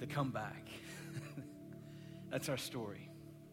the comeback. That's our story.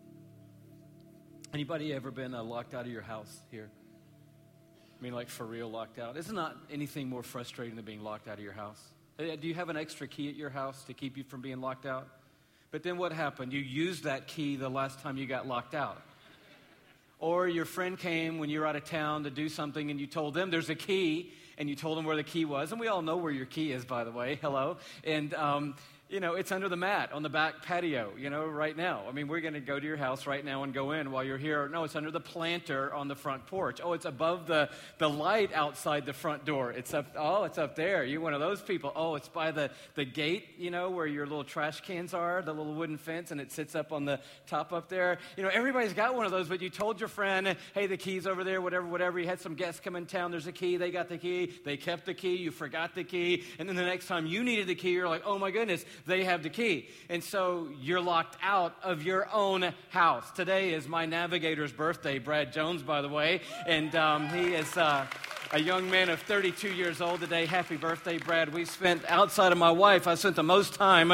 Anybody ever been locked out of your house here? I mean, like for real locked out. It's not anything more frustrating than being locked out of your house. Do you have an extra key at your house to keep you from being locked out? But then what happened? You used that key the last time you got locked out. Or your friend came when you were out of town to do something and you told them there's a key and you told them where the key was. And we all know where your key is, by the way. Hello. And, it's under the mat on the back patio, right now. I mean, we're going to go to your house right now and go in while you're here. No, it's under the planter on the front porch. Oh, it's above the light outside the front door. It's up there. You're one of those people. Oh, it's by the gate, where your little trash cans are, the little wooden fence, and it sits up on the top up there. Everybody's got one of those, but you told your friend, hey, the key's over there, whatever. You had some guests come in town. There's a key. They got the key. They kept the key. You forgot the key. And then the next time you needed the key, you're like, oh, my goodness. They have the key. And so you're locked out of your own house. Today is my navigator's birthday, Brad Jones, by the way. And he is a young man of 32 years old today. Happy birthday, Brad. We spent, outside of my wife, I spent the most time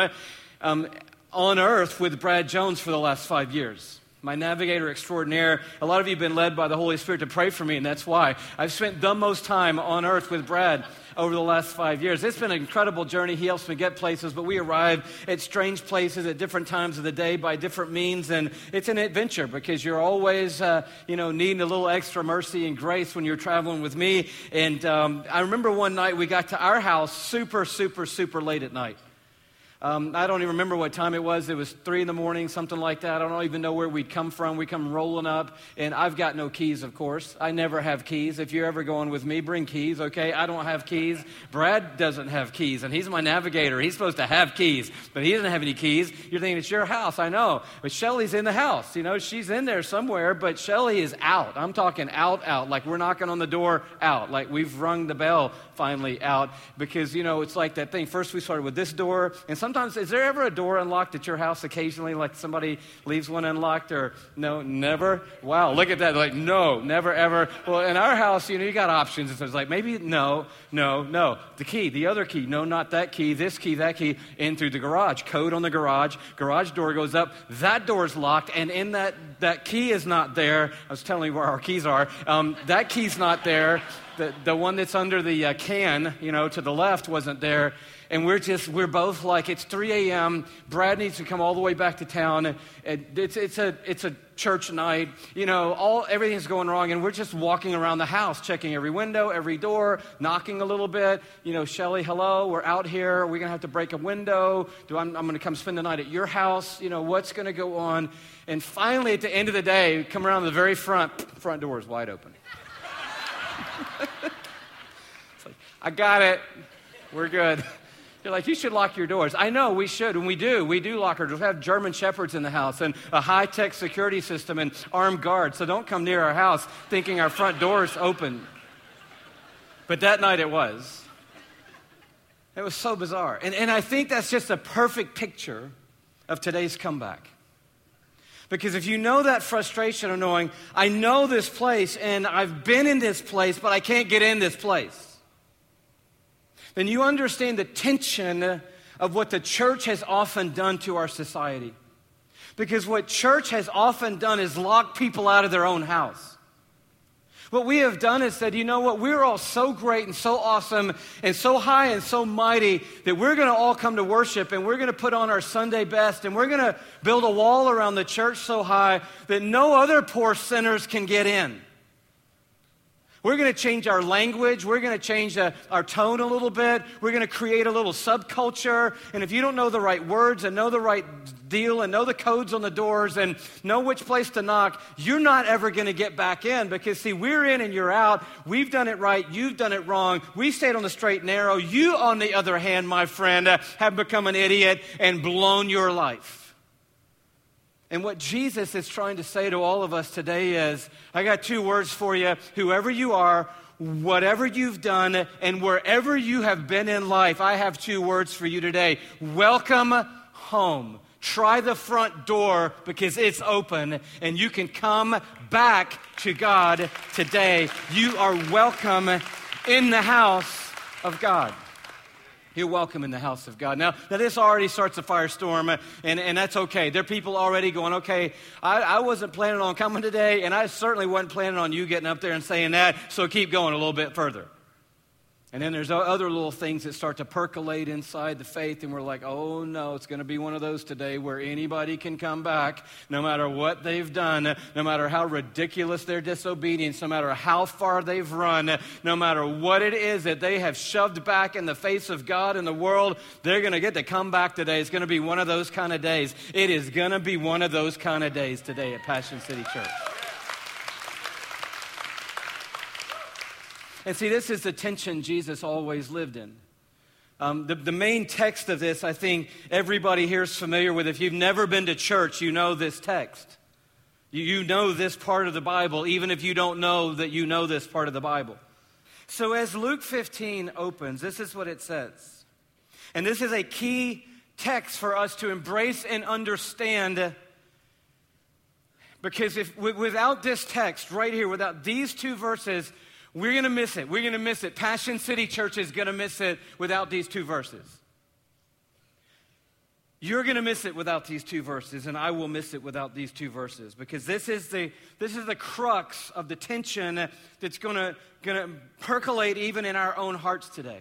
on earth with Brad Jones for the last 5 years. My navigator extraordinaire. A lot of you have been led by the Holy Spirit to pray for me, and that's why. I've spent the most time on earth with Brad over the last 5 years. It's been an incredible journey. He helps me get places, but we arrive at strange places at different times of the day by different means, and it's an adventure because you're always, needing a little extra mercy and grace when you're traveling with me. And I remember one night we got to our house super, super, super late at night. I don't even remember what time it was. It was 3 a.m, something like that. I don't even know where we'd come from. We come rolling up, and I've got no keys, of course. I never have keys. If you're ever going with me, bring keys, okay? I don't have keys. Brad doesn't have keys, and he's my navigator. He's supposed to have keys, but he doesn't have any keys. You're thinking, it's your house, I know. But Shelly's in the house. She's in there somewhere, but Shelly is out. I'm talking out, like we're knocking on the door out, like we've rung the bell finally out, because, it's like that thing. First we started with this door, and sometimes, is there ever a door unlocked at your house occasionally, like somebody leaves one unlocked, or no, never? Wow, look at that, like no, never, ever. Well, in our house, you got options. It's like maybe no, the key, the other key, no, not that key, this key, that key, in through the garage, code on the garage door goes up, that door's locked, and in that key is not there. I was telling you where our keys are. That key's not there. The one that's under the can, to the left wasn't there. And we're both like, it's 3 a.m. Brad needs to come all the way back to town. It's a church night. Everything's going wrong. And we're just walking around the house, checking every window, every door, knocking a little bit. Shelly, hello, we're out here. Are we going to have to break a window? I'm going to come spend the night at your house. What's going to go on? And finally, at the end of the day, we come around the very front door is wide open. It's like, I got it. We're good. You're like, you should lock your doors. I know, we should, and we do. We do lock our doors. We have German shepherds in the house and a high-tech security system and armed guards, so don't come near our house thinking our front door is open. But that night it was. It was so bizarre. And I think that's just a perfect picture of today's comeback. Because if you know that frustration of knowing, I know this place and I've been in this place, but I can't get in this place, then you understand the tension of what the church has often done to our society. Because what church has often done is lock people out of their own house. What we have done is said, you know what, we're all so great and so awesome and so high and so mighty that we're going to all come to worship and we're going to put on our Sunday best and we're going to build a wall around the church so high that no other poor sinners can get in. We're going to change our language. We're going to change our tone a little bit. We're going to create a little subculture. And if you don't know the right words and know the right deal and know the codes on the doors and know which place to knock, you're not ever going to get back in because, see, we're in and you're out. We've done it right. You've done it wrong. We stayed on the straight and narrow. You, on the other hand, my friend, have become an idiot and blown your life. And what Jesus is trying to say to all of us today is, I got 2 words for you. Whoever you are, whatever you've done, and wherever you have been in life, I have 2 words for you today. Welcome home. Try the front door because it's open and you can come back to God today. You are welcome in the house of God. You're welcome in the house of God. Now this already starts a firestorm, and that's okay. There are people already going, okay, I wasn't planning on coming today, and I certainly wasn't planning on you getting up there and saying that, so keep going a little bit further. And then there's other little things that start to percolate inside the faith, and we're like, oh no, it's going to be one of those today where anybody can come back, no matter what they've done, no matter how ridiculous their disobedience, no matter how far they've run, no matter what it is that they have shoved back in the face of God and the world, they're going to get to come back today. It's going to be one of those kind of days. It is going to be one of those kind of days today at Passion City Church. And see, this is the tension Jesus always lived in. The main text of this, I think everybody here is familiar with. If you've never been to church, you know this text. You know this part of the Bible, even if you don't know that you know this part of the Bible. So as Luke 15 opens, this is what it says. And this is a key text for us to embrace and understand, because without this text right here, without these two verses, we're going to miss it. We're going to miss it. Passion City Church is going to miss it without these two verses. You're going to miss it without these two verses, and I will miss it without these two verses, because this is the crux of the tension that's going to percolate even in our own hearts today.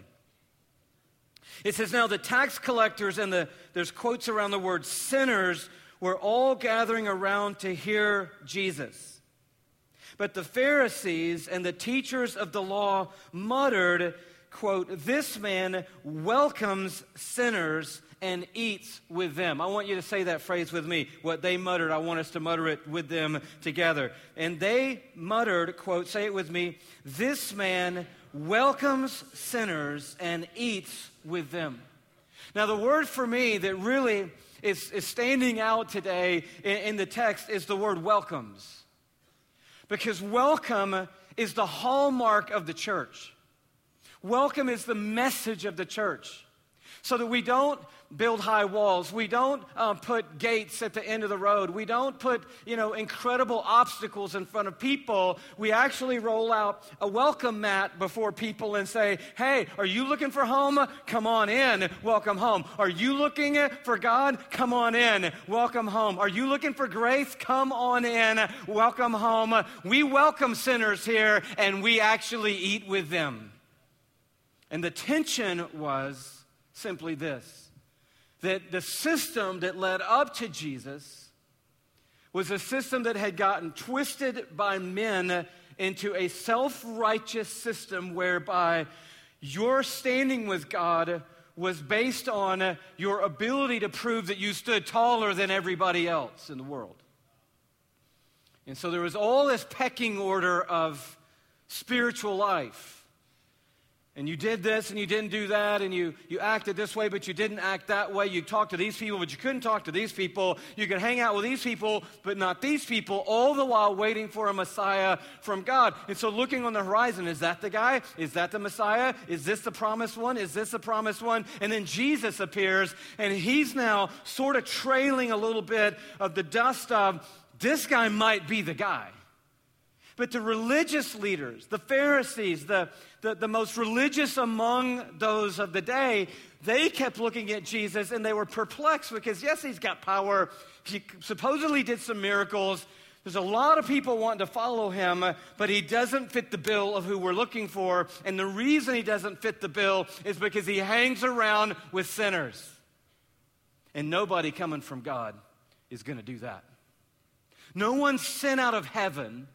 It says, now the tax collectors and there's quotes around the word sinners were all gathering around to hear Jesus. But the Pharisees and the teachers of the law muttered, quote, this man welcomes sinners and eats with them. I want you to say that phrase with me. What they muttered, I want us to mutter it with them together. And they muttered, quote, say it with me, this man welcomes sinners and eats with them. Now the word for me that really is standing out today in the text is the word welcomes. Because welcome is the hallmark of the church. Welcome is the message of the church. So that we don't build high walls. We don't put gates at the end of the road. We don't put, incredible obstacles in front of people. We actually roll out a welcome mat before people and say, hey, are you looking for home? Come on in. Welcome home. Are you looking for God? Come on in. Welcome home. Are you looking for grace? Come on in. Welcome home. We welcome sinners here, and we actually eat with them. And the tension was simply this. That the system that led up to Jesus was a system that had gotten twisted by men into a self-righteous system whereby your standing with God was based on your ability to prove that you stood taller than everybody else in the world. And so there was all this pecking order of spiritual life. And you did this and you didn't do that, and you acted this way, but you didn't act that way. You talked to these people, but you couldn't talk to these people. You could hang out with these people, but not these people, all the while waiting for a Messiah from God. And so looking on the horizon, is that the guy? Is that the Messiah? Is this the promised one? Is this the promised one? And then Jesus appears, and he's now sort of trailing a little bit of the dust of, this guy might be the guy. But the religious leaders, the Pharisees, the most religious among those of the day, they kept looking at Jesus and they were perplexed because, yes, he's got power. He supposedly did some miracles. There's a lot of people wanting to follow him, but he doesn't fit the bill of who we're looking for. And the reason he doesn't fit the bill is because he hangs around with sinners. And nobody coming from God is going to do that. No one sent out of heaven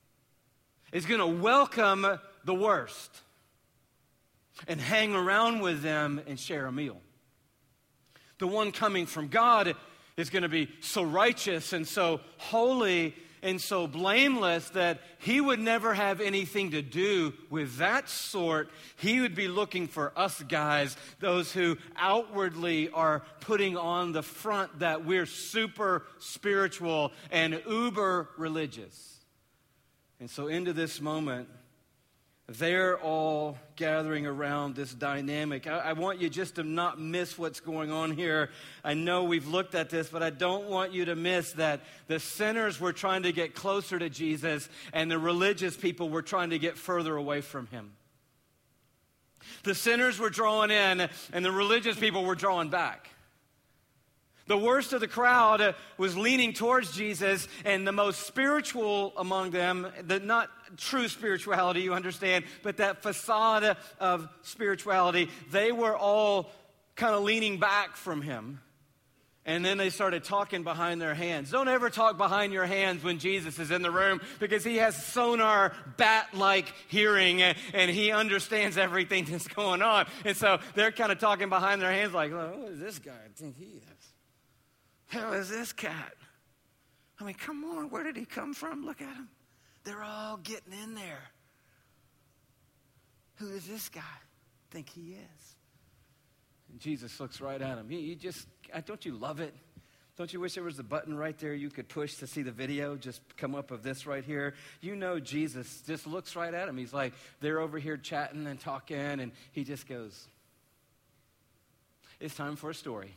is going to welcome the worst and hang around with them and share a meal. The one coming from God is going to be so righteous and so holy and so blameless that he would never have anything to do with that sort. He would be looking for us guys, those who outwardly are putting on the front that we're super spiritual and uber religious. And so into this moment, they're all gathering around this dynamic. I want you just to not miss what's going on here. I know we've looked at this, but I don't want you to miss that the sinners were trying to get closer to Jesus and the religious people were trying to get further away from him. The sinners were drawing in, and the religious people were drawing back. The worst of the crowd was leaning towards Jesus, and the most spiritual among them, not true spirituality, you understand, but that facade of spirituality, they were all kind of leaning back from him. And then they started talking behind their hands. Don't ever talk behind your hands when Jesus is in the room, because he has sonar bat-like hearing, and he understands everything that's going on. And so they're kind of talking behind their hands like, oh, who is this guy I think he is? Who is this cat? I mean, come on, where did he come from? Look at him. They're all getting in there. Who is this guy I think he is? And Jesus looks right at him. Don't you love it? Don't you wish there was a button right there you could push to see the video just come up of this right here? You know, Jesus just looks right at him. He's like, they're over here chatting and talking, and he just goes, it's time for a story.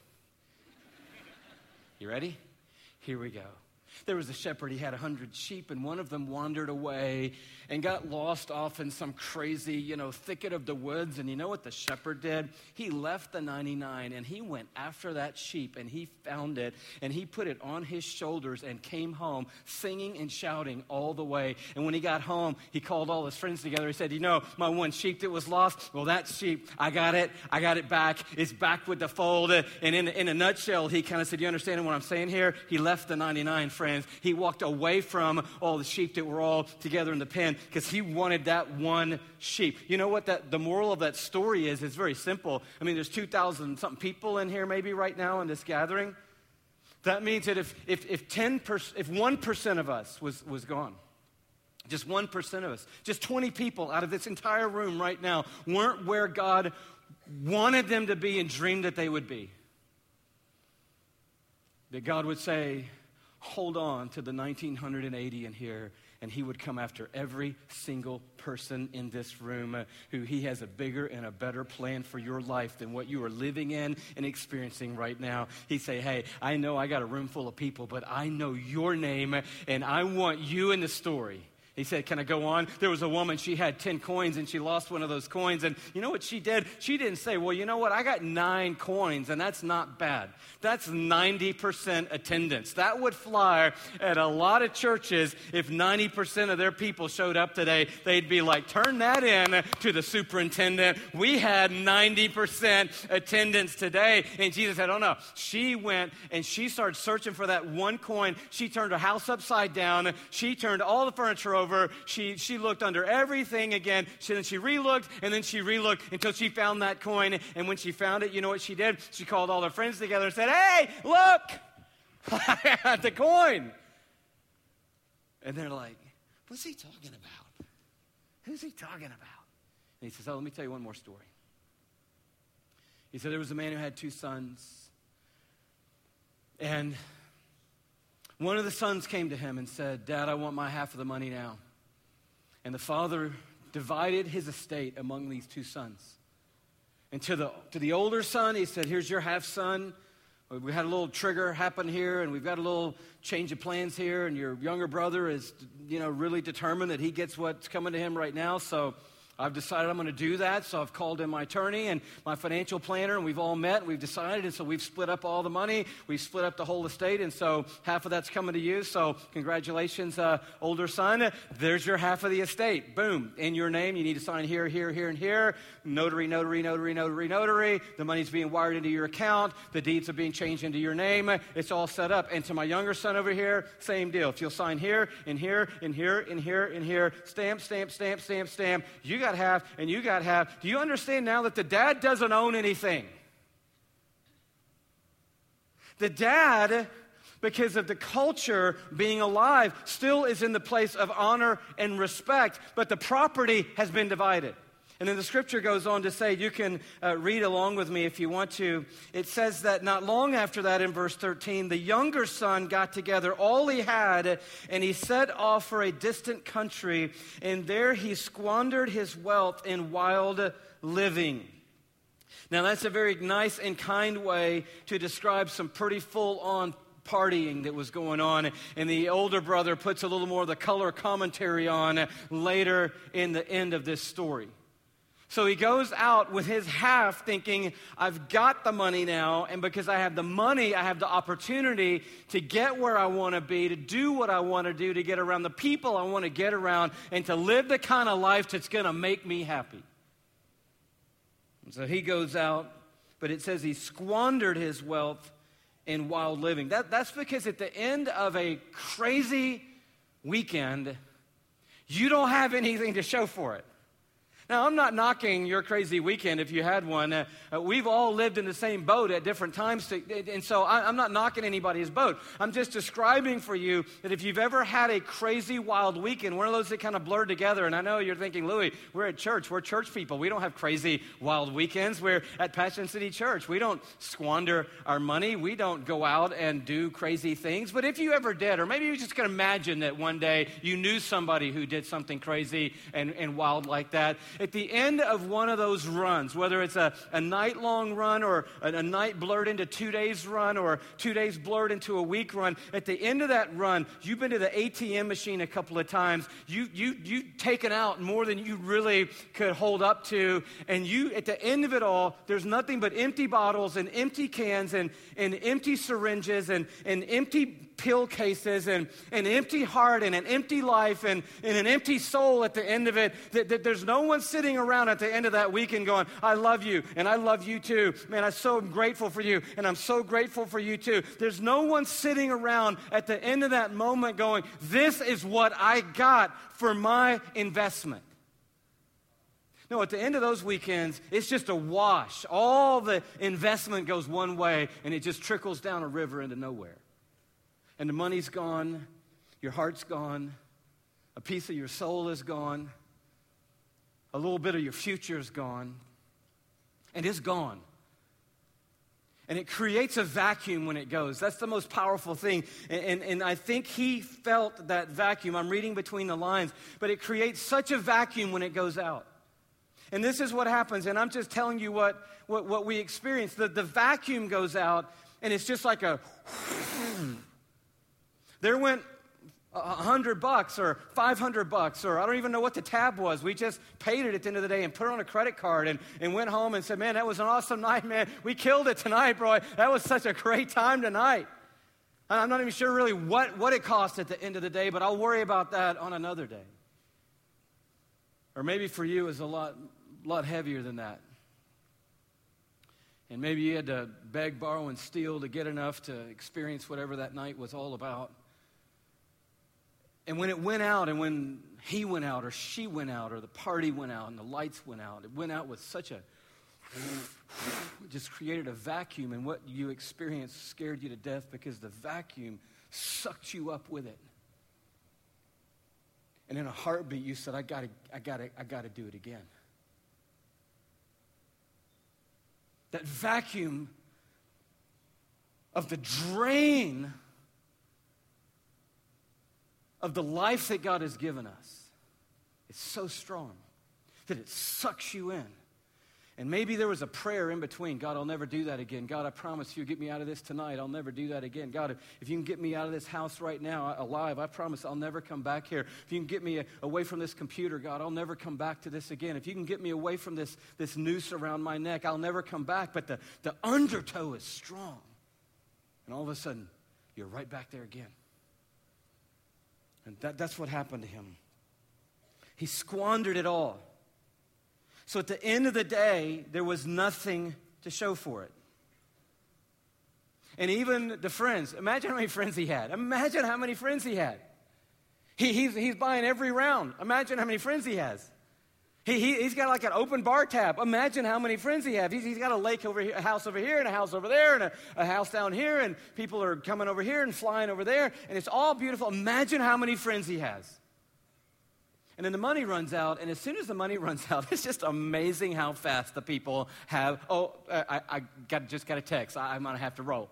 You ready? Here we go. There was a shepherd. He had 100 sheep, and one of them wandered away and got lost off in some crazy, thicket of the woods. And you know what the shepherd did? He left the 99, and he went after that sheep, and he found it, and he put it on his shoulders and came home singing and shouting all the way. And when he got home, he called all his friends together. He said, my one sheep that was lost, well, that sheep, I got it back. It's back with the fold. And in a nutshell, he kind of said, you understand what I'm saying here? He left the 99, friends. He walked away from all the sheep that were all together in the pen because he wanted that one sheep. You know what the moral of that story is? It's very simple. I mean, there's 2,000 something people in here maybe right now in this gathering. That means that if 1% of us was gone, just 1% of us, just 20 people out of this entire room right now weren't where God wanted them to be and dreamed that they would be, that God would say, hold on to the 1980 in here, and he would come after every single person in this room who he has a bigger and a better plan for your life than what you are living in and experiencing right now. He'd say, hey, I know I got a room full of people, but I know your name, and I want you in the story. He said, can I go on? There was a woman, she had 10 coins, and she lost one of those coins. And you know what she did? She didn't say, well, you know what? I got 9 coins, and that's not bad. That's 90% attendance. That would fly at a lot of churches if 90% of their people showed up today. They'd be like, turn that in to the superintendent. We had 90% attendance today. And Jesus said, oh, no. She went, and she started searching for that one coin. She turned her house upside down. She turned all the furniture over. She looked under everything again. Then she re-looked, and then she re-looked until she found that coin. And when she found it, you know what she did? She called all her friends together and said, hey, look, I got the coin. And they're like, what's he talking about? Who's he talking about? And he says, oh, let me tell you one more story. He said there was a man who had 2 sons. And one of the sons came to him and said, Dad, I want my half of the money now. And the father divided his estate among these 2 sons. And to the older son, he said, here's your half, son. We had a little trigger happen here, and we've got a little change of plans here, and your younger brother is, really determined that he gets what's coming to him right now, so I've decided I'm going to do that, so I've called in my attorney and my financial planner, and we've all met, and we've decided, and so we've split up all the money. We've split up the whole estate, and so half of that's coming to you, so congratulations, older son. There's your half of the estate. Boom. In your name, you need to sign here, here, here, and here. Notary, notary, notary, notary, notary. The money's being wired into your account. The deeds are being changed into your name. It's all set up. And to my younger son over here, same deal. If you'll sign here, and here, and here, and here, and here, stamp, stamp, stamp, stamp, stamp. You got half, and you got half. Do you understand now that the dad doesn't own anything? The dad, because of the culture being alive, still is in the place of honor and respect, but the property has been divided. And then the scripture goes on to say, you can read along with me if you want to. It says that not long after that in verse 13, the younger son got together all he had, and he set off for a distant country, and there he squandered his wealth in wild living. Now that's a very nice and kind way to describe some pretty full-on partying that was going on, and the older brother puts a little more of the color commentary on later in the end of this story. So he goes out with his half thinking, I've got the money now, and because I have the money, I have the opportunity to get where I want to be, to do what I want to do, to get around the people I want to get around, and to live the kind of life that's going to make me happy. And so he goes out, but it says he squandered his wealth in wild living. That's because at the end of a crazy weekend, you don't have anything to show for it. Now, I'm not knocking your crazy weekend if you had one. We've all lived in the same boat at different times, and so I'm not knocking anybody's boat. I'm just describing for you that if you've ever had a crazy, wild weekend, one of those that kind of blurred together, and I know you're thinking, Louis, we're at church. We're church people. We don't have crazy, wild weekends. We're at Passion City Church. We don't squander our money. We don't go out and do crazy things. But if you ever did, or maybe you just can imagine that one day you knew somebody who did something crazy and wild like that, at the end of one of those runs, whether it's a night-long run or a night blurred into 2 days run or 2 days blurred into a week run, at the end of that run, you've been to the ATM machine a couple of times. You've taken out more than you really could hold up to, and you, at the end of it all, there's nothing but empty bottles and empty cans and empty syringes and empty pill cases and an empty heart and an empty life and an empty soul at the end of it, that there's no one sitting around at the end of that weekend going, I love you and I love you too. Man, I'm so grateful for you and I'm so grateful for you too. There's no one sitting around at the end of that moment going, this is what I got for my investment. No, at the end of those weekends, it's just a wash. All the investment goes one way and it just trickles down a river into nowhere. And the money's gone, your heart's gone, a piece of your soul is gone, a little bit of your future is gone, and it's gone. And it creates a vacuum when it goes. That's the most powerful thing. And I think he felt that vacuum. I'm reading between the lines, but it creates such a vacuum when it goes out. And this is what happens, and I'm just telling you what we experience. The vacuum goes out, and it's just like a... There went $100 or $500, or I don't even know what the tab was. We just paid it at the end of the day and put it on a credit card and went home and said, man, that was an awesome night, man. We killed it tonight, bro. That was such a great time tonight. I'm not even sure really what it cost at the end of the day, but I'll worry about that on another day. Or maybe for you, it's a lot heavier than that. And maybe you had to beg, borrow, and steal to get enough to experience whatever that night was all about. And when it went out, and when he went out, or she went out, or the party went out, and the lights went out, it went out with such a... It just created a vacuum, and what you experienced scared you to death because the vacuum sucked you up with it. And in a heartbeat, you said, I gotta do it again. That vacuum of the drain of the life that God has given us is so strong that it sucks you in. And maybe there was a prayer in between. God, I'll never do that again. God, I promise you, get me out of this tonight. I'll never do that again. God, if you can get me out of this house right now alive, I promise I'll never come back here. If you can get me away from this computer, God, I'll never come back to this again. If you can get me away from this noose around my neck, I'll never come back. But the undertow is strong. And all of a sudden, you're right back there again. And that's what happened to him. He squandered it all. So at the end of the day, there was nothing to show for it. And even the friends, imagine how many friends he had. Imagine how many friends he had. He's buying every round. Imagine how many friends he has. He's got like an open bar tab. Imagine how many friends he has. He's got a lake over here, a house over here, and a house over there, and a house down here, and people are coming over here and flying over there, and it's all beautiful. Imagine how many friends he has. And then the money runs out, and as soon as the money runs out, it's just amazing how fast the people have. I just got a text. I'm going to have to roll.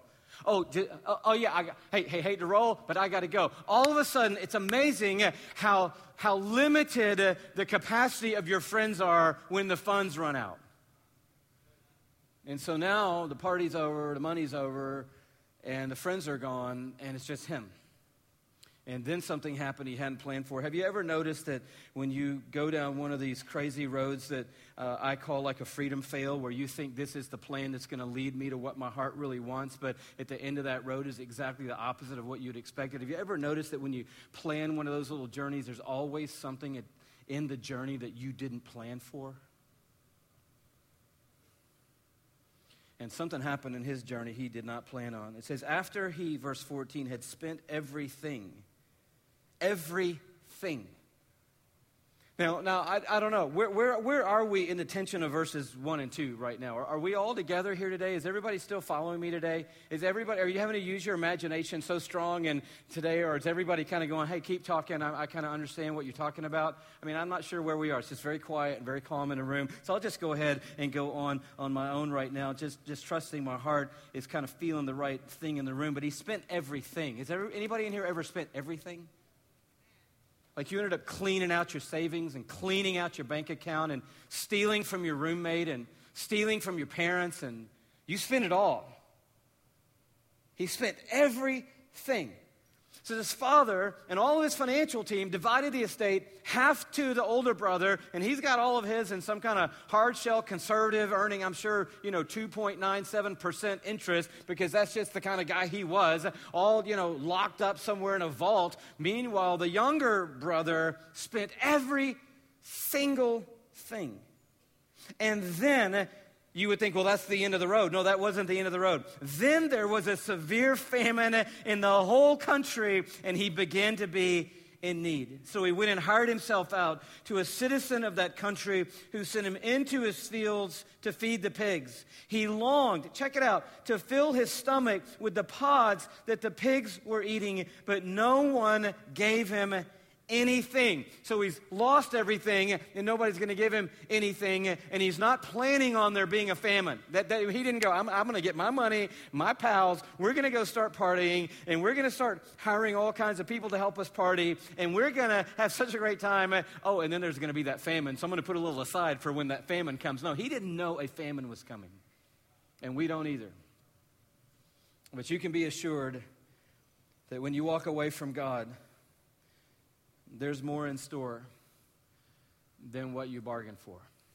Hate to roll, but I got to go. All of a sudden, it's amazing how limited the capacity of your friends are when the funds run out. And so now the party's over, the money's over, and the friends are gone, and it's just him. And then something happened he hadn't planned for. Have you ever noticed that when you go down one of these crazy roads that I call like a freedom fail, where you think this is the plan that's going to lead me to what my heart really wants, but at the end of that road is exactly the opposite of what you'd expected? Have you ever noticed that when you plan one of those little journeys, there's always something in the journey that you didn't plan for? And something happened in his journey he did not plan on. It says, after he, verse 14, had spent everything. Now I don't know. Where are we in the tension of verses 1 and 2 right now? Are we all together here today? Is everybody still following me today? Are you having to use your imagination so strong and today, or is everybody kind of going, hey, keep talking, I kind of understand what you're talking about? I mean, I'm not sure where we are. It's just very quiet and very calm in the room. So I'll just go ahead and go on my own right now, just trusting my heart is kind of feeling the right thing in the room. But he spent everything. Has anybody in here ever spent everything? Like you ended up cleaning out your savings and cleaning out your bank account and stealing from your roommate and stealing from your parents, and you spent it all. He spent everything. So this father and all of his financial team divided the estate half to the older brother, and he's got all of his in some kind of hard shell conservative, earning, I'm sure, 2.97% interest, because that's just the kind of guy he was, all, locked up somewhere in a vault. Meanwhile, the younger brother spent every single thing. And then you would think, well, that's the end of the road. No, that wasn't the end of the road. Then there was a severe famine in the whole country, and he began to be in need. So he went and hired himself out to a citizen of that country who sent him into his fields to feed the pigs. He longed, check it out, to fill his stomach with the pods that the pigs were eating, but no one gave him anything. So he's lost everything, and nobody's going to give him anything, and he's not planning on there being a famine. That he didn't go, I'm going to get my money, my pals, we're going to go start partying, and we're going to start hiring all kinds of people to help us party, and we're going to have such a great time. Oh, and then there's going to be that famine, so I'm going to put a little aside for when that famine comes. No, he didn't know a famine was coming, and we don't either. But you can be assured that when you walk away from God, there's more in store than what you bargained for.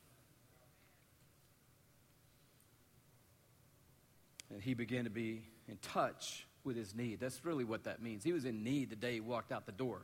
And he began to be in touch with his need. That's really what that means. He was in need the day he walked out the door.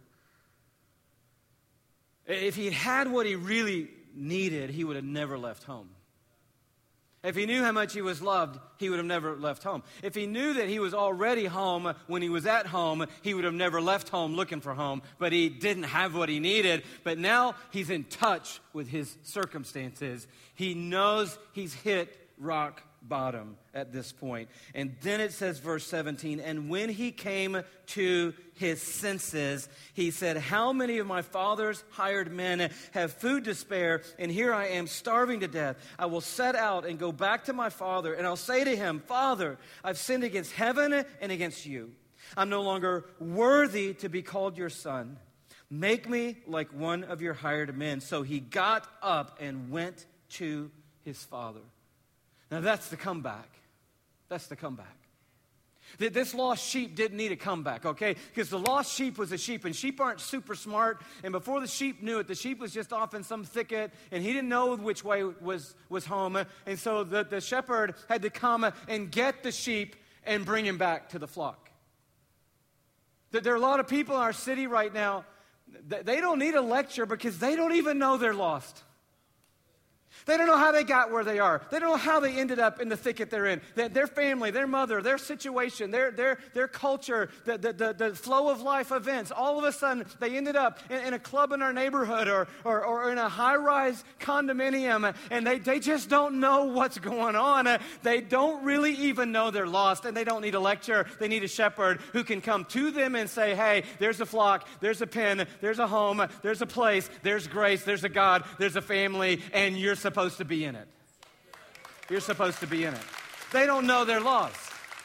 If he had what he really needed, he would have never left home. If he knew how much he was loved, he would have never left home. If he knew that he was already home when he was at home, he would have never left home looking for home. But he didn't have what he needed. But now he's in touch with his circumstances. He knows he's hit rock bottom at this point. And then it says, verse 17, and when he came to his senses, he said, how many of my father's hired men have food to spare, and here I am starving to death? I will set out and go back to my father, and I'll say to him, Father, I've sinned against heaven and against you. I'm no longer worthy to be called your son. Make me like one of your hired men. So he got up and went to his father. Now that's the comeback. That's the comeback. This lost sheep didn't need a comeback, okay? Because the lost sheep was a sheep, and sheep aren't super smart. And before the sheep knew it, the sheep was just off in some thicket, and he didn't know which way was home. And so the shepherd had to come and get the sheep and bring him back to the flock. There are a lot of people in our city right now, they don't need a lecture because they don't even know they're lost. They don't know how they got where they are. They don't know how they ended up in the thicket they're in. Their family, their mother, their situation, their culture, the flow of life events. All of a sudden, they ended up in a club in our neighborhood or in a high-rise condominium, and they just don't know what's going on. They don't really even know they're lost, and they don't need a lecture. They need a shepherd who can come to them and say, hey, there's a flock, there's a pen, there's a home, there's a place, there's grace, there's a God, there's a family, and you're supposed to be in it. You're supposed to be in it. They don't know they're lost.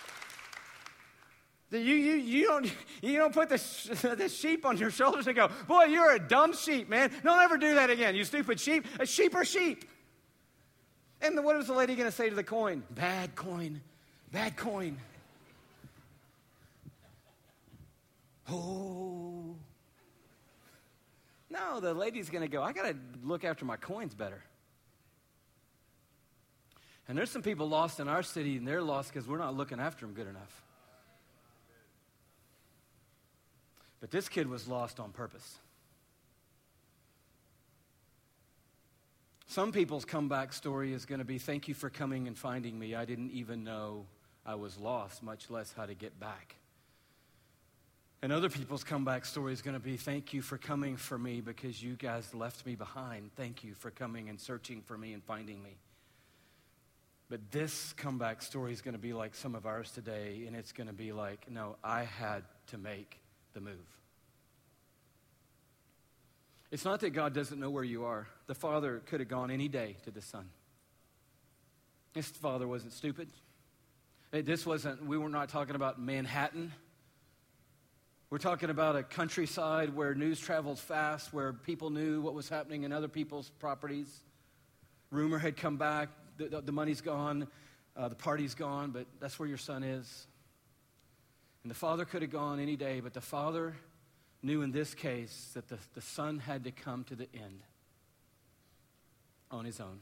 You don't put the sheep on your shoulders and go, boy, you're a dumb sheep, man. Don't ever do that again, you stupid sheep. A sheep are sheep. And what was the lady going to say to the coin? Bad coin. Bad coin. Oh. No, the lady's going to go, I got to look after my coins better. And there's some people lost in our city, and they're lost because we're not looking after them good enough. But this kid was lost on purpose. Some people's comeback story is going to be, thank you for coming and finding me. I didn't even know I was lost, much less how to get back. And other people's comeback story is going to be, thank you for coming for me because you guys left me behind. Thank you for coming and searching for me and finding me. But this comeback story is going to be like some of ours today, and it's going to be like, no, I had to make the move. It's not that God doesn't know where you are. The Father could have gone any day to the Son. This Father wasn't stupid. We were not talking about Manhattan. We're talking about a countryside where news travels fast, where people knew what was happening in other people's properties. Rumor had come back, the money's gone, the party's gone, but that's where your son is. And the Father could have gone any day, but the Father knew in this case that the Son had to come to the end on his own.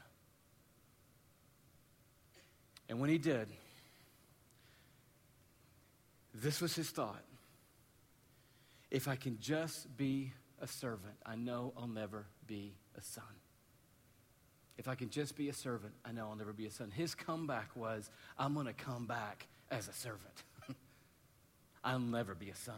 And when he did, this was his thought. If I can just be a servant, I know I'll never be a son. If I can just be a servant, I know I'll never be a son. His comeback was, I'm going to come back as a servant. I'll never be a son.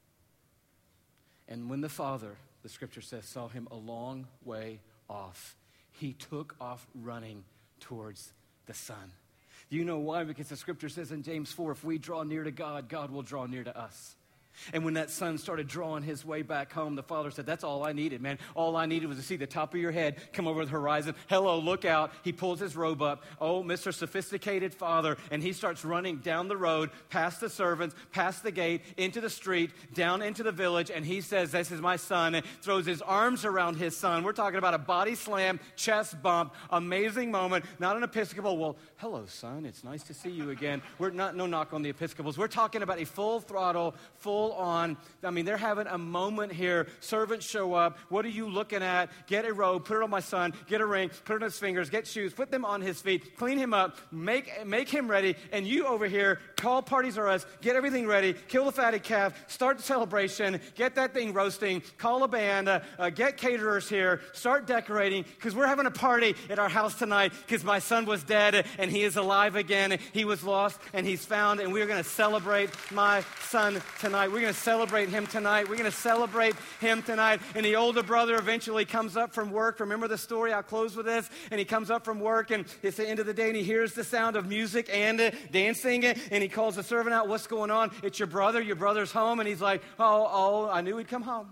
And when the Father, the scripture says, saw him a long way off, he took off running towards the Son. Do you know why? Because the scripture says in James 4, if we draw near to God, God will draw near to us. And when that son started drawing his way back home, the father said, that's all I needed, man. All I needed was to see the top of your head come over the horizon. Hello, look out. He pulls his robe up. Oh, Mr. Sophisticated Father. And he starts running down the road, past the servants, past the gate, into the street, down into the village. And he says, this is my son, and throws his arms around his son. We're talking about a body slam, chest bump, amazing moment. Not an Episcopal, well, hello, son. It's nice to see you again. We're not, no knock on the Episcopals. We're talking about a full throttle, full on. I mean, they're having a moment here. Servants show up. What are you looking at? Get a robe, put it on my son, get a ring, put it on his fingers, get shoes, put them on his feet, clean him up, make him ready, and you over here, call parties are us, get everything ready, kill the fatted calf, start the celebration, get that thing roasting, call a band, get caterers here, start decorating, because we're having a party at our house tonight, because my son was dead, and he is alive again. He was lost, and he's found, and we're going to celebrate my son tonight. We're going to celebrate him tonight. We're going to celebrate him tonight. And the older brother eventually comes up from work. Remember the story? I'll close with this. And he comes up from work, and it's the end of the day, and he hears the sound of music and dancing, and he calls the servant out. What's going on? It's your brother. Your brother's home. And he's like, oh, I knew he'd come home.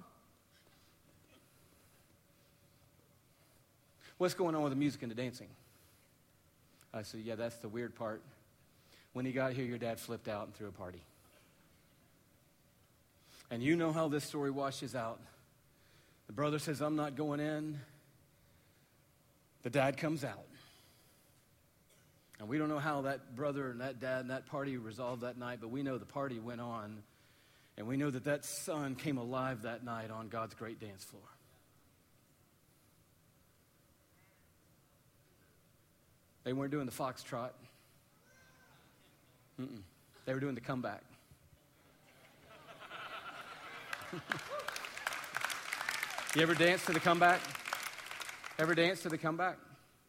What's going on with the music and the dancing? I said, yeah, that's the weird part. When he got here, your dad flipped out and threw a party. And you know how this story washes out. The brother says, I'm not going in. The dad comes out. And we don't know how that brother and that dad and that party resolved that night, but we know the party went on. And we know that that son came alive that night on God's great dance floor. They weren't doing the foxtrot. They were doing the comeback. You ever dance to the comeback? Ever dance to the comeback?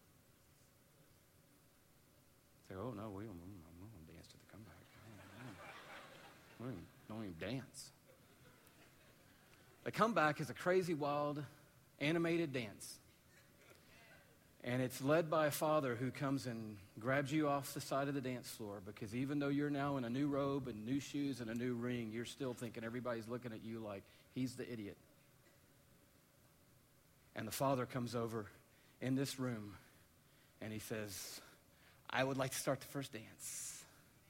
Say, oh no, we don't dance to the comeback. We don't even dance. The comeback is a crazy, wild, animated dance. And it's led by a father who comes and grabs you off the side of the dance floor, because even though you're now in a new robe and new shoes and a new ring, you're still thinking everybody's looking at you like he's the idiot. And the father comes over in this room and he says, I would like to start the first dance.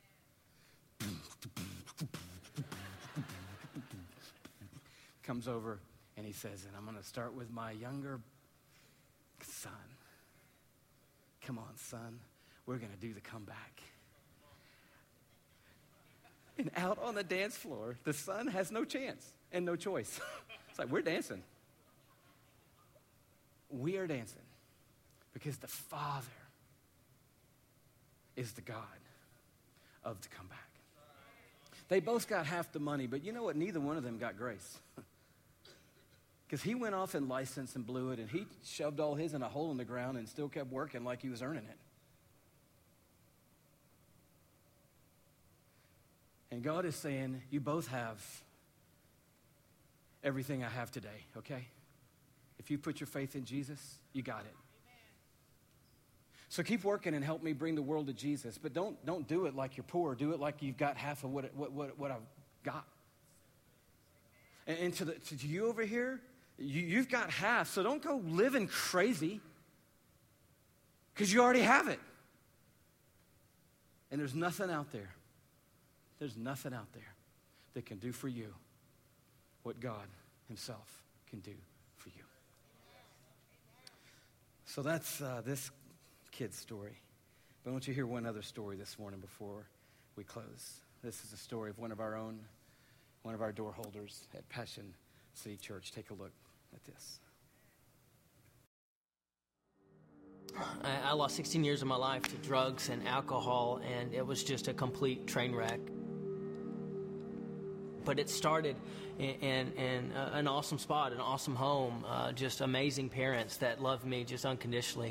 Comes over and he says, and I'm going to start with my younger son. Come on, son. We're going to do the comeback. And out on the dance floor, the son has no chance and no choice. It's like, we're dancing. We are dancing because the Father is the God of the comeback. They both got half the money, but you know what? Neither one of them got grace. Because he went off and licensed and blew it, and he shoved all his in a hole in the ground and still kept working like he was earning it. And God is saying, you both have everything I have today, okay? If you put your faith in Jesus, you got it. So keep working and help me bring the world to Jesus, but don't do it like you're poor. Do it like you've got half of what I've got. And to you over here, you've got half, so don't go living crazy because you already have it. And there's nothing out there that can do for you what God himself can do for you. So that's this kid's story. But I want you to hear one other story this morning before we close. This is a story of one of our door holders at Passion City Church. Take a look at this. I lost 16 years of my life to drugs and alcohol, and it was just a complete train wreck. But it started in an awesome spot, an awesome home, just amazing parents that loved me just unconditionally.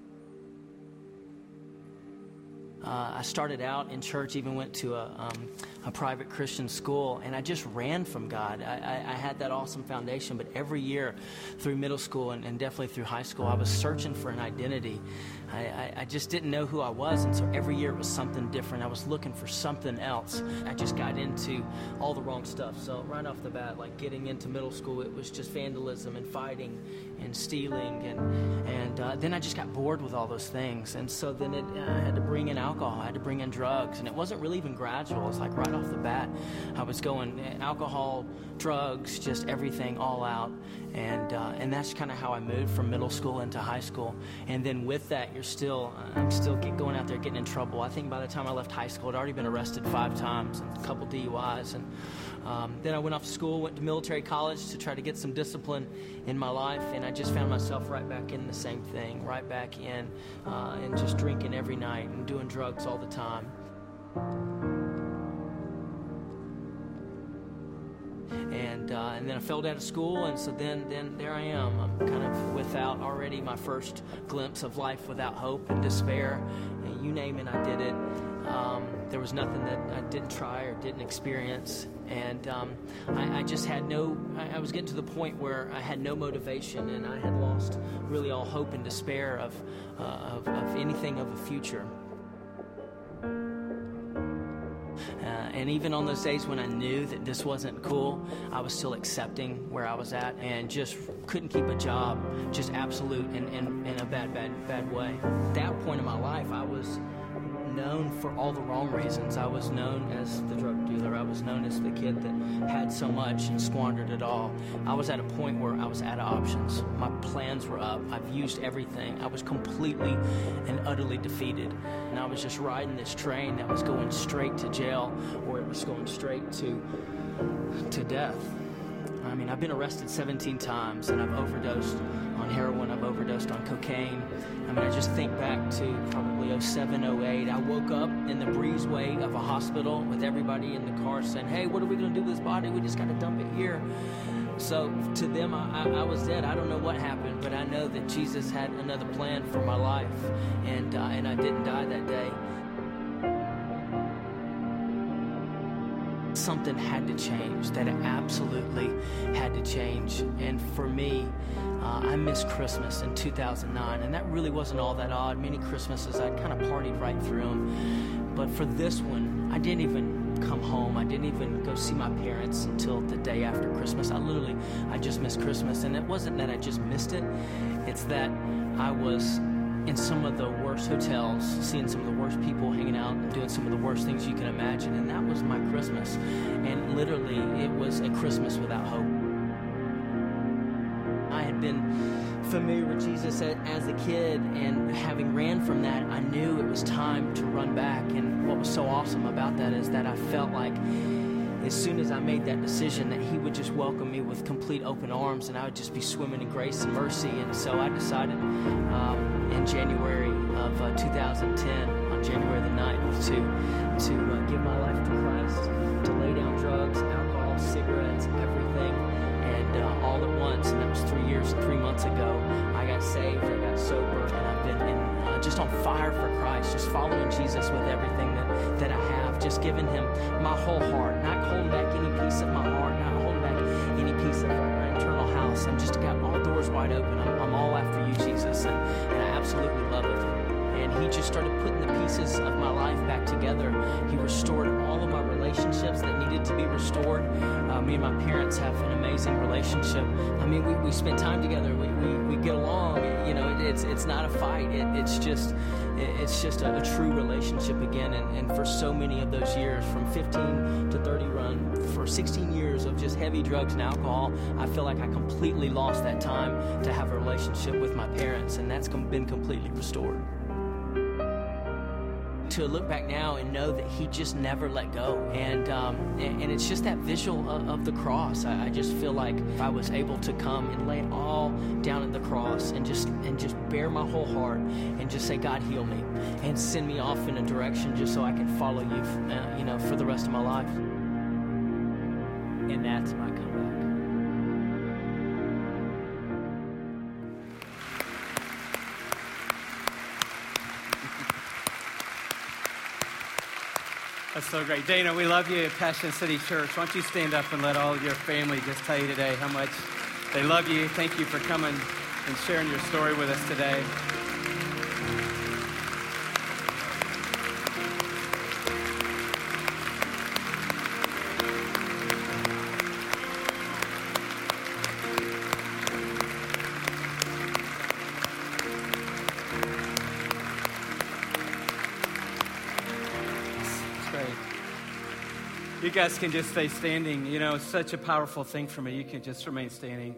I started out in church, even went to a private Christian school, and I just ran from God. I had that awesome foundation, but every year through middle school and definitely through high school, I was searching for an identity. I just didn't know who I was, and so every year it was something different. I was looking for something else. I just got into all the wrong stuff. So right off the bat, like getting into middle school, it was just vandalism and fighting and stealing, and then I just got bored with all those things, and so then I had to bring in alcohol, I had to bring in drugs, and it wasn't really even gradual. It's like right off the bat, I was going alcohol, drugs, just everything all out, and that's kind of how I moved from middle school into high school. And then with that, I'm still going out there getting in trouble. I think by the time I left high school, I'd already been arrested 5 times and a couple DUIs, and then I went off to school, went to military college to try to get some discipline in my life, and I just found myself right back in the same thing, right back in, and just drinking every night and doing drugs all the time. And then I failed out of school, and so then there I am. I'm kind of without already my first glimpse of life without hope and despair. And you name it, I did it. There was nothing that I didn't try or didn't experience. And I just had I was getting to the point where I had no motivation, and I had lost really all hope and despair of anything of a future. And even on those days when I knew that this wasn't cool, I was still accepting where I was at and just couldn't keep a job, just absolute in a bad way. At that point in my life, I was known for all the wrong reasons. I was known as the drug dealer. I was known as the kid that had so much and squandered it all. I was at a point where I was out of options. My plans were up. I've used everything. I was completely and utterly defeated. And I was just riding this train that was going straight to jail, or it was going straight to death. I mean, I've been arrested 17 times, and I've overdosed on heroin. I've overdosed on cocaine. I mean, I just think back to probably 07, 08. I woke up in the breezeway of a hospital with everybody in the car saying, hey, what are we going to do with this body? We just got to dump it here. So to them, I was dead. I don't know what happened, but I know that Jesus had another plan for my life, and I didn't die that day. Something had to change, that it absolutely had to change. And for me, I missed Christmas in 2009, and that really wasn't all that odd. Many Christmases, I kind of partied right through them. But for this one, I didn't even come home. I didn't even go see my parents until the day after Christmas. I just missed Christmas. And it wasn't that I just missed it. It's that I was in some of the worst hotels, seeing some of the worst people hanging out and doing some of the worst things you can imagine. And that was my Christmas. And literally, it was a Christmas without hope. I had been familiar with Jesus as a kid, and having ran from that, I knew it was time to run back. And what was so awesome about that is that I felt like as soon as I made that decision that he would just welcome me with complete open arms, and I would just be swimming in grace and mercy. And so I decided in January of 2010, on January the 9th, to give my life to Christ, to lay down drugs, alcohol, cigarettes, everything, and all at once. And that was 3 years and 3 months ago. I got saved, I got sober, and I've been just on fire for Christ, just following Jesus with everything that I have, just giving him my whole heart, not holding back any piece of my heart, not holding back any piece of my internal house. I'm just got all doors wide open. I'm all after you, Jesus, and I absolutely love it. And he just started putting the pieces of my life back together. He restored all of my relationships that needed to be restored. Me and my parents have an amazing relationship. I mean, we spend time together. We get along. You know, it's not a fight. It's just a true relationship again. And for so many of those years, from 15 to 30 run, for 16 years of just heavy drugs and alcohol, I feel like I completely lost that time to have a relationship with my parents, and that's been completely restored. To look back now and know that he just never let go, and it's just that visual of the cross. I just feel like if I was able to come and lay it all down at the cross and just bear my whole heart and just say, God, heal me, and send me off in a direction just so I can follow you, for the rest of my life. And that's my comeback. That's so great. Dana, we love you at Passion City Church. Why don't you stand up and let all of your family just tell you today how much they love you. Thank you for coming and sharing your story with us today. You guys can just stay standing. You know, it's such a powerful thing for me. You can just remain standing.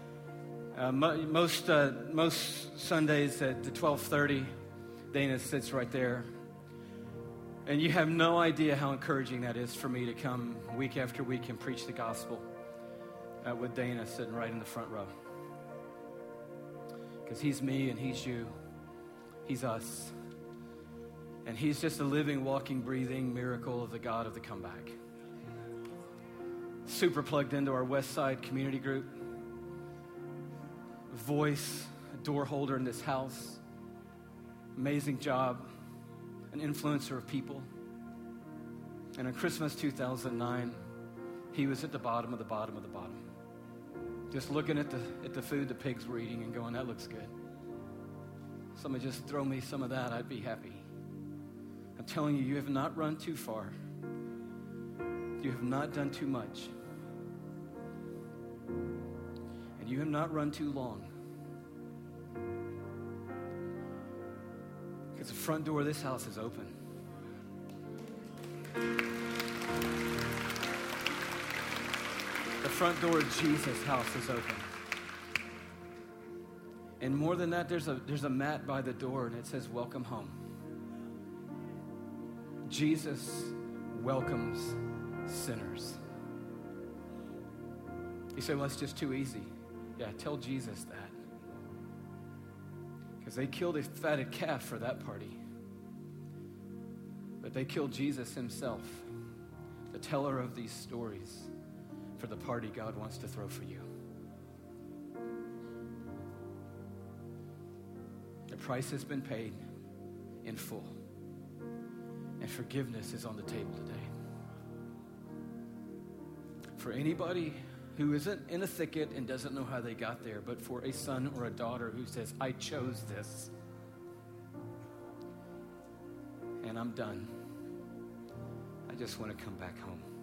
Most Sundays at the 12:30, Dana sits right there. And you have no idea how encouraging that is for me to come week after week and preach the gospel with Dana sitting right in the front row. Because he's me and he's you. He's us. And he's just a living, walking, breathing miracle of the God of the comeback. Super plugged into our West Side community group. Voice, a door holder in this house. Amazing job. An influencer of people. And on Christmas 2009, he was at the bottom of the bottom of the bottom. Just looking at the food the pigs were eating and going, that looks good. Somebody just throw me some of that, I'd be happy. I'm telling you, you have not run too far. You have not done too much. And you have not run too long. Because the front door of this house is open. The front door of Jesus' house is open. And more than that, there's a mat by the door and it says, welcome home. Jesus welcomes sinners. You say, well, it's just too easy. Yeah, tell Jesus that. Because they killed a fatted calf for that party. But they killed Jesus himself, the teller of these stories, for the party God wants to throw for you. The price has been paid in full. And forgiveness is on the table today. For anybody who isn't in a thicket and doesn't know how they got there, but for a son or a daughter who says, I chose this, and I'm done. I just want to come back home.